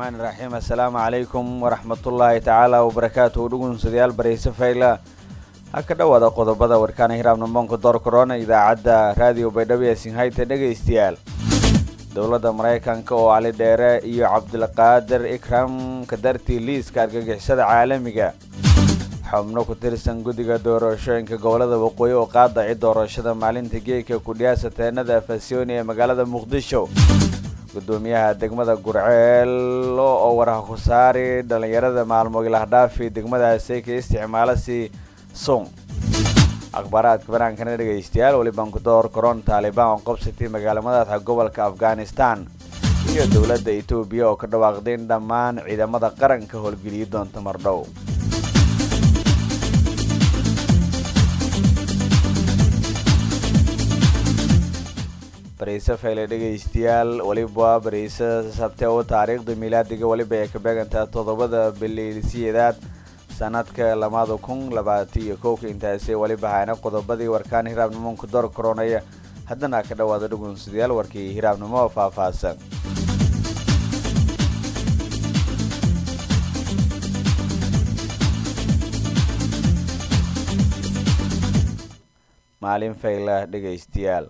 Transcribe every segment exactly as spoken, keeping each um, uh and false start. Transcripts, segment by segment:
الرحمن الرحيم السلام عليكم ورحمة الله تعالى وبركاته دغون سديال بريسه فayla haka dhawaada qodobada warkaan hiraabna moonka door corona idaacada radio Baydhabo ee Sinhayta dhageystayaal dawladda Mareykanka oo Ali Dheere iyo Cabdulqaadir Ikram ka dartii liiska argagixisada caalamiga xubno ku tirsan gudiga doorashooyinka gobolada waqooyi oo qaadacay doorashada maalinta geeyka ku dhiyaasateennada Fasyooni ee magaalada Muqdisho gudoomiyaha degmada Gurceel oo waraha ku saaray dhalinyarada maalmo ilaah dhaafi degmadaasi ka isticmaalasi song akhbaraadka banaanka dhageystayaal wali banku door koron Taliban oo qabsatay magaalada gobolka Afghanistan iyo dawladda Itoobiya oo ka dhawaaqday dhammaan ciidamada qaranka howlgeliya doonta mardhow بريسة فعلى دقيقتيال وليبوا بريسة سبتة تاريخ دميلاد دقيقة وليبا يكبغن تطضبض بالليسيادات سنتك لما دوكون لباتي يكوك انتاسي وليبا هاينا قضبضي وركان هراب نمون كدور كورونية هدنا كده وادا دقون سديال وركي هراب نمو فافاسا معلم فعلى دقيقتيال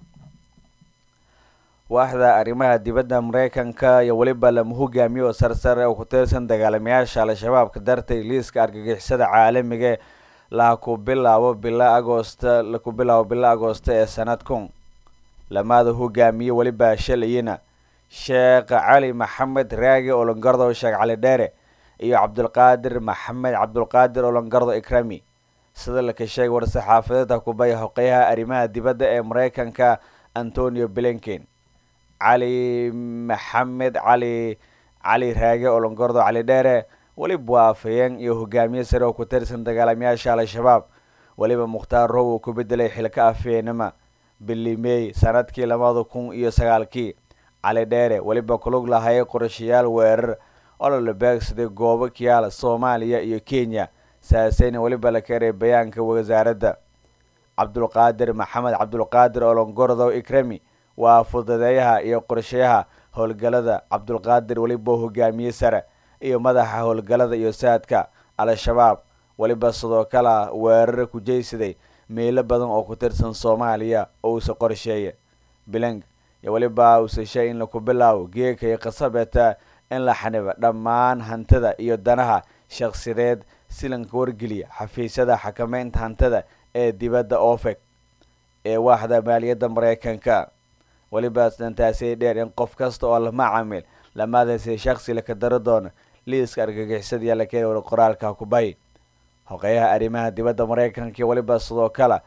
waaxda arrimaha dibadda Mareykanka iyo waliba la hogaamiyo sarsare oo ku tirsan dagaalamayaasha al-shabaab ka dartay liiska argagixisada caalamiga la ku bilaabo bilaa Agoosto la ku bilaabo bilaa Agoosto ee sanadkan lamada hogaamiyo waliba shalayina Sheekh Ali Maxamed Raagi oo langardo Sheekh Ali Dheere iyo Cabdulqaadir Maxamed Cabdulqaadir oo langardo Ikrami sida la ka sheegay war saxaafadeed ku bay xoqayaha arrimaha dibadda ee Mareykanka Antonio Blinken علي محمد علي علي راجع أولنقرضو علي داره ولي بوافيان يهجامي سرو كترسن دجالمياش على الشباب ولي بمختار رو كبدلي حلقة في نما باللي مي سنة كي لما ذكون يسقال كي علي داره ولي بكلوج لهاي قرشيال وير على الباكس دي جوبا كيال الصومالية يو كينيا ساسين ولي بلكري بيان كوزارة عبد القادر محمد عبد القادر أولنقرضو إكرامي وفضليها iyo qorshaha howlgalada Cabdulqaadir waliba hogaamiye sare iyo madaxa howlgalada iyo saadka al-shabaab waliba sidoo kale weerar ku jeeysaday meelo badan oo ku tirsan Soomaaliya oo soo qorsheeyay bilang iyo waliba uu soo in la ku bilaawo geeka qasabata in la xaniba dhammaan hantida iyo danaha shakhsiyeed silanka wargeliya xafiisyada xakameynta hantida ee dibadda OFAC ee waaxda maaliyadda Mareykanka waliba santaasay dheer in qof kasta oo la macaamil lamadaasay shakhsi la ka daradoon liiska argagixisada la keenay war qoraalka ku bay xoqayaha arrimaha dibadda Mareykanka waliba sidoo kale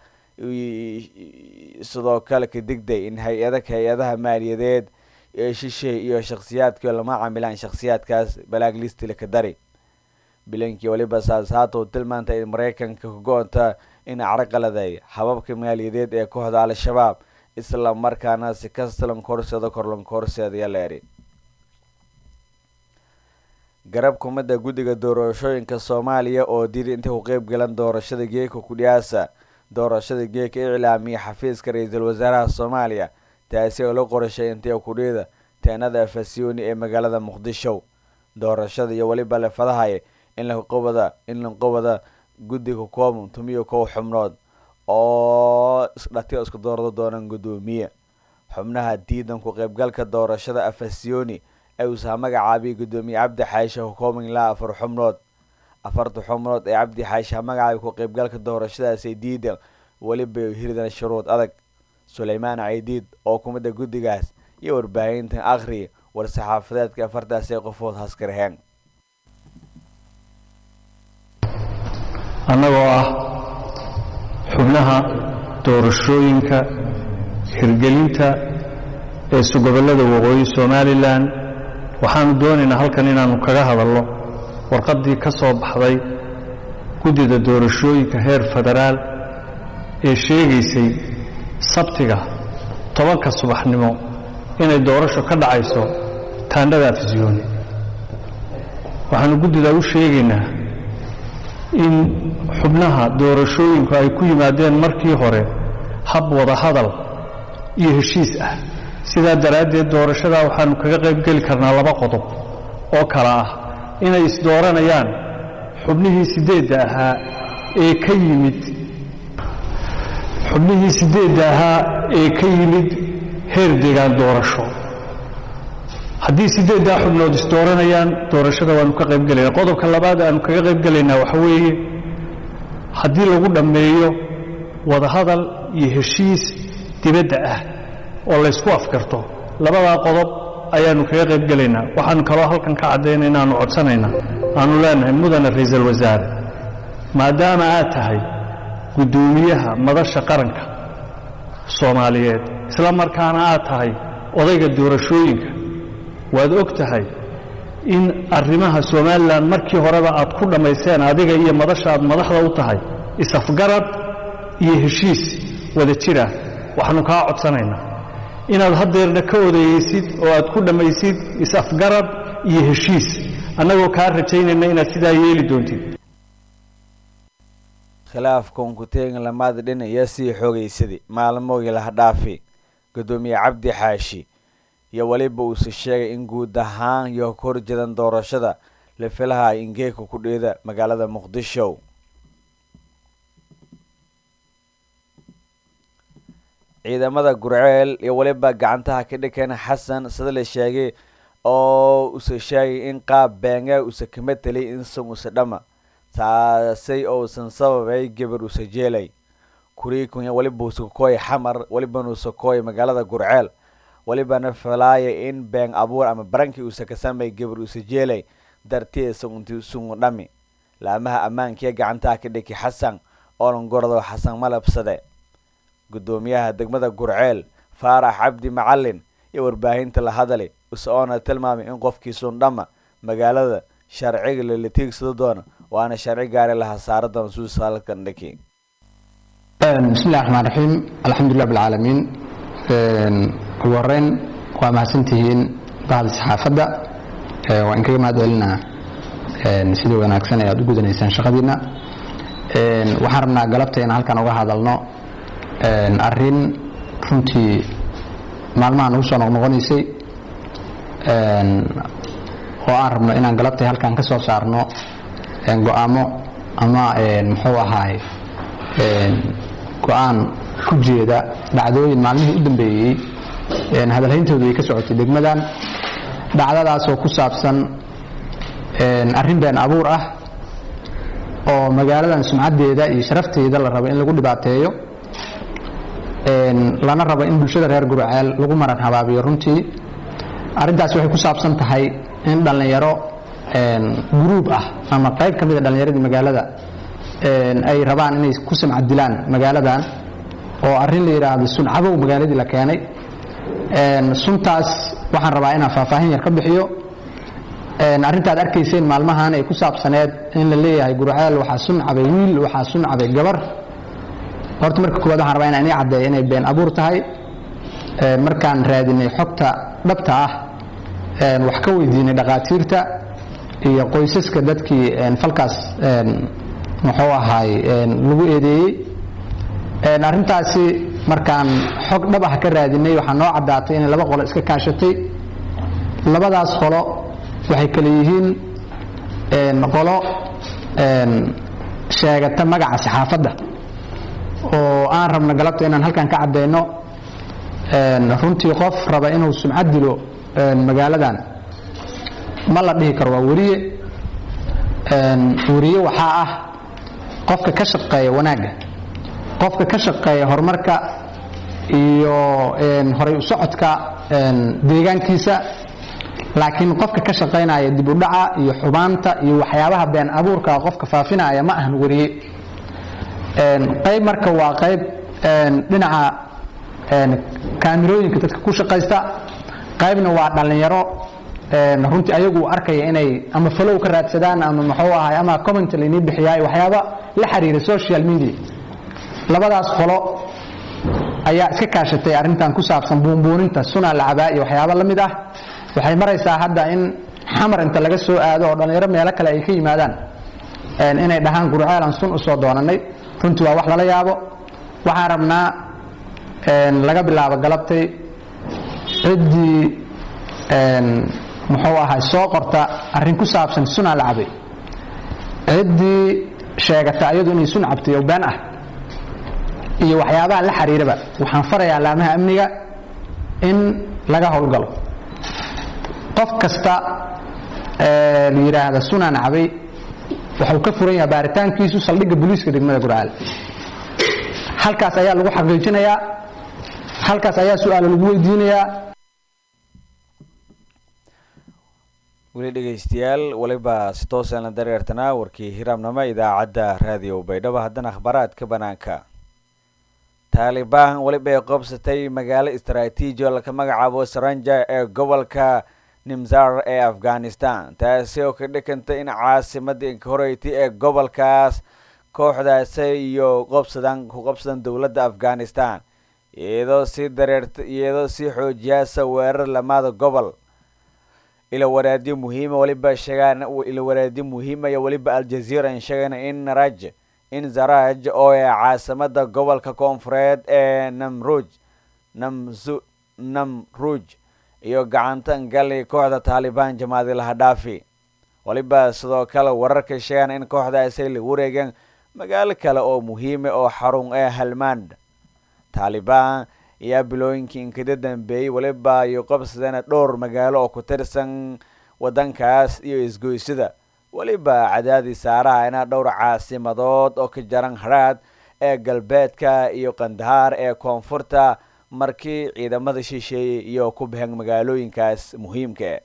sidoo kale ka digday in hay'adaha hay'adaha maaliyadeed ee shisheeye iyo shakhsiyaadka la macaamilaan shakhsiyaadkaas balaag liist la ka dari bilankii waliba saasato tilmaanta in Mareykanka ku goonta in carqaladay hababka maaliyadeed ee kooxda al-shabaab isla markaana si kastalan korsada korlan korsada yaleeri garab kumada gudiga doorashooyinka Soomaaliya oo diiday inta uu qayb galan doorashada geeka ku dhiyaasa doorashada geeka ilaamiye xafiiska ra'iisul wasaaraha Soomaaliya taasi oo la qorshay inta ku dhida teenada Fasyooni ee magaalada Muqdisho doorashada iyo waliba la fadahay in la qowada in la qowada gudiga kooban tumiyo koox xubnood oo isdhaatay isku doorado doonaan gudoomiye xubnaha diidan ku qaybgalka doorashada Fasyooni ay u soo magacaabay gudoomiye Cabdi Xaashi hukuumin la afar xubnood afarta xubnood ee Cabdi Xaashi magacaabay ku qaybgalka doorashadaas ay diidan waliba hiridan shuruud adag Suleymaan Ciidid oo kumada gudigaas iyo warbaahinta akhri war saxaafadeedka afartaas ee qofood haskareen anagoo ah xubnaha doorashooyinka hirgelinta ee gobolada waqooyi Soomaaliland waxaanu doonaynaa halkan inaanu kaga hadalno warqadii ka soo baxday gudida doorashooyinka heer federaal ee sheegaysay sabtiga tobanka subaxnimo inay doorasho ka dhacayso taandhada Fasyooni waxaanu gudida u sheegaynaa in xubnaha doorashooyinku ay ku yimaadeen markii hore hab wada hadal iyo heshiis ah sidaa daraaddeed doorashada waxaanu kaga qayb gali karnaa laba qodob oo kala ah inay isdooranayaan xubnihii sideedda ahaa ee ka yimid xubnihii sideedda ahaa ee ka yimid heer deegaan doorasho. haddii sideeddaa xubnood isdooranayaan doorashada waanu ka qayb gelaynaa. qodobka labaad aanu kaga qayb gelaynaa waxa weeye haddii lagu dhammeeyo wadahadal iyo heshiis dibadda ah oo laysku afkarto, labadaa qodob ayaanu kaga qayb gelaynaa. waxaanu kaloo halkan ka caddayna inaanu codsanaynaa, aanu leenahay mudane ra-iisul wasaare, maadaama aad tahay guddoomiyaha madasha qaranka soomaaliyeed, isla markaana aad tahay odayga doorashooyinka, waad og tahay in arrimaha somalilan markii horeba aad ku dhammayseen adiga iyo madasha aad madaxda u tahay is-afgarad iyo heshiis wada jira. waxaanu kaa codsanaynaa inaad haddeerna ka odayeysid oo aad ku dhammaysid is-afgarad iyo heshiis, annagoo kaa rajaynayna inaad sidaa yeeli doontid. khilaafkan ku-teegin lamaada dhinac iyo sii xoogaysadii maalmoogii laha dhaafi guddoomiye cabdi xaashi iyo weliba uuse sheegay in guud ahaan iyo ka horjeedan doorashada la filaha ingeeka ku dheeda magaalada muqdisho. ciidamada Gurceel iyo waliba gacantaha ka dhigeen Xasan sida la sheegay oo uu sheegay in qaab beenga uu ka talay in soo dhama taasay oo san sababay gabar uu jeelay kuriikun iyo waliba uu kooy xamar waliba uu kooy magaalada Gurceel waliba na falaya in been abuur ama baranki uu ka sameey gabar uu jeelay dartiisa intii soo dhami laamaha ammaanka gacantaha ka dhigay Xasan oo lan gordo Xasan malabsade. gudoomiyaha degmada Gurceel Faarax Cabdi Macallin iyo warbaahinta la hadalay usoona tilmaamay in qofkiisu dhama magaalada sharciga la tiigsado doona waana sharci gaar ah la saarada masuus halkan dhaki. bismillaahir rahmaanir rahiim alxamdulillahi rabbil caalamiin. wareen waa mahadsantihiin bahda saxaafadda, waa in kaga mahadcelinaa sida wanaagsan ee aad u gudanaysaan shaqadiina. waxaan rabnaa galabteena halkan uga hadalno arrin runtii maalmahan ugu soo noqnoqonaysay oo aan rabno inaan galabtay halkan ka soo saarno go'aamo ama muxuu ahaay go'aan ku jeeda dhacdooyin maalmihii u dambeeyey hadalhayntoodu ay ka socotay degmadan. dhacdadaas oo ku saabsan arrin been abuur ah oo magaaladan sumcadeeda iyo sharafteeda la rabo in lagu dhibaateeyo, lana rabo in bulshada reer Gurceel lagu maran habaabiyo. runtii arrintaas waxay ku saabsan tahay in dhalinyaro group ah ama qayb kamid ah dhalinyaradii magaalada ay rabaan inay ku samcad dilaan magaaladan, oo arrin la yiraahdo suncabow magaaladii la keenay. suntaas waxaan rabaa inaan faahfaahin yar ka bixiyo. arrintaad arkayseen maalmahan ay ku saabsaneed in la leeyahay Gurceel waxaa suncabay wiil, waxaa suncabay gabar. horta marka koowaad waxaan rabaa inaan caddeeyo inay been abuur tahay. markaan raadinay xogta dhabta ah, wax ka weydiinay dhaqaatiirta iyo qoysaska dadkii falkaas muxuu ahaay lagu eedeeyey. arrintaasi markaan xog dhab ah ka raadinay waxaa noo caddaatay in laba qolo iska kaashatay. labadaas qolo waxay kala yihiin qolo sheegata magaca saxaafadda oo aan rabno galabta inaan halkan ka cadeyno. runtii qof raba inuu sumcad dilo magaaladan ma la dhihi karo waa wariye. wariye waxaa ah qofka ka shaqeeya wanaagga, qofka ka shaqeeya horumarka iyo horay u socodka deegaankiisa. laakiin qofka ka shaqeynaya dib u dhaca iyo xubaanta iyo waxyaabaha been abuurka qofka faafinaya ma ahan wariye. qayb marka waa qayb dhinaca kaamirooyinka dadka ku shaqeysta, qaybna waa dhalinyaro runtii ayagu arkaya inay ama follow ka raadsadaan ama muxuu ahaay ama comment la inii bixiyaa waxyaaba la xiriira social media. labadaas qolo ayaa iska kaashatay arrintan ku saabsan buunbuuninta suna lacabaa iyo waxyaaba la mid ah. waxay maraysaa hadda in xamar inta laga soo aado oo dhalinyaro meelo kale ay ka yimaadaan inay dhahaan Gurceel aan sun u soo doonanay. runtii waa wax lala yaabo. waxaan rabnaa laga bilaabo galabtay ciddii muxuu ahay soo qorta arrin ku saabsan sunaa la cabay ciddii sheegata ayadu inay sun cabtay oo been ah iyo waxyaabaha la xiriiraba waxaan farayaa laamaha amniga in laga howlgalo qof kasta ee la yiraahdo sunaan cabay wuxuu ka furan yahay baaritaankiisu saldhigga booliiska degmada Gurceel halkaas ayaa lagu xaqiijinayaa halkaas ayaa su'aalo lagu weydiinayaa weli dhegeystayaal waliba si toos ah dareertana warkii hiraamnimo idaacadda raadiyo Baydhabo haddana akhbaraadka banaanka Taliban waliba ay qabsatay magaalo istaraatiiji oo ka magacaabo Saranja ee gobolka Nimzar ee Afghanistan taasi oo ka dhigantay in caasimadda Inkoreyti ee gobolkaas kooxdaas iyo qabsadan ku qabsadan dawladda Afghanistan iyadoo si dareerta iyadoo si xoojiyasa weerar lamada gobol ila waraadi muhiim waliba sheegan ila waraadi muhiim ay waliba Al Jazeera in sheegan in Raj in Zaraj oo ay caasimadda gobolka koonfureed ee Namruj Namzu Namruj iyo gacanta galay kooxda Taliban Jamaadil Hadafi waliba sidoo kale wararka sheegan in kooxdaas ay la wareegan magaalo kale oo muhiim ah oo xarun ah Helmand Taliban iyo bilooyinkii ka dambeeyay waliba ay qabsadeen dhowr magaalo oo ku tirsan wadankaas iyo isgoysida waliba cadaadis saaraha in dhowr caasimadood oo ka jaran Haraad ee galbeedka iyo Qandahar ee koonfurta markii ciidamada shisheeye iyo ku baxeen magaalooyinkaas muhiimka ah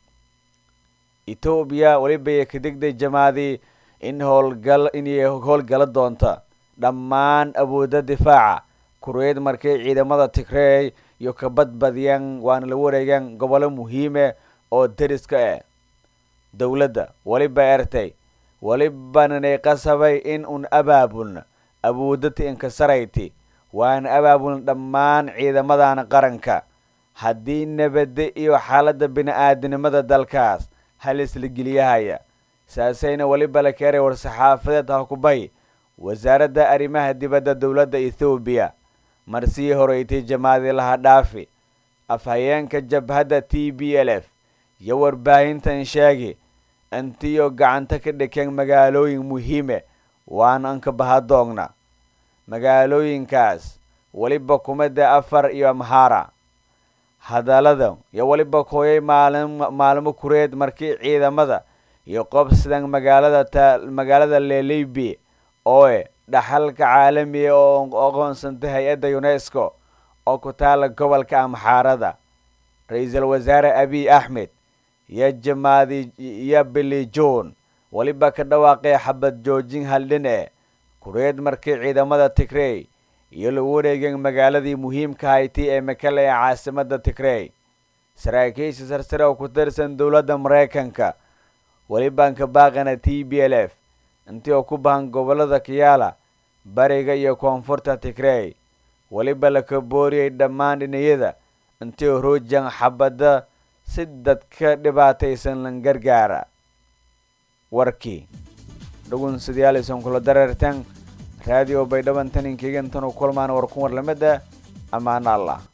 Ethiopia waliba ka digday jamaadi in howlgal in howlgal doonta dhammaan awoodda difaaca kureed markii ciidamada Tigray iyo ka badbadiyaan waan la wareegan gobolo muhiim ah oo dariska ah dawladda waliba ertay waliba inay qasabay in un abaabulna awoodda in ka sarayti waan abaabul dhammaan ciidamadan qaranka haddii nabad iyo xaaladda bini'aadanimada dalkaas halis la geliyahaya saasayna waliba la keenay war saxaafadeed ah ku bay wasaaradda arrimaha dibadda dawladda Ethiopia marsi horeeytay Jamaadil Hadafi afhayeenka jabhadda T B L F iyo warbaahintan sheegay antiyo gacanta ka dhigeen magaalooyin muhiim ah waan an ka bahadoogna magaalooyinkaas waliba kumada afar iyo Amhara hadalada iyo waliba kooyay maalin maalmo kureed markii ciidamada iyo qabsadan magaalada magaalada Lelebi oo dhaxalka caalamiga oo aqoonsantay hay'adda UNESCO oo ku taala gobolka Amharada ra'iisul wasaare Abiy Ahmed iyo Jamaadi iyo Bilijoon waliba ka dhawaaqay xabad joojin haldin ah kureed markii ciidamada Tigray iyo la wareegeen magaaladii muhiimka ahayd ee Mekelle ee caasimadda Tigray saraakiisha sarsare oo ku tirsan dawladda Mareykanka waliba ka baaqana T B L F intii oo ku baahan gobolada Kiyala bariga iyo koonfurta Tigray waliba la ka booriyay dhammaan dhiniyada intii roojan xabada si dadka dhibaataysan lan gargaara warkii dhugun sidaalisan kula dareertan radio Baydhabo taninkeegan tan kulmaan war ku war lamada amaana Allah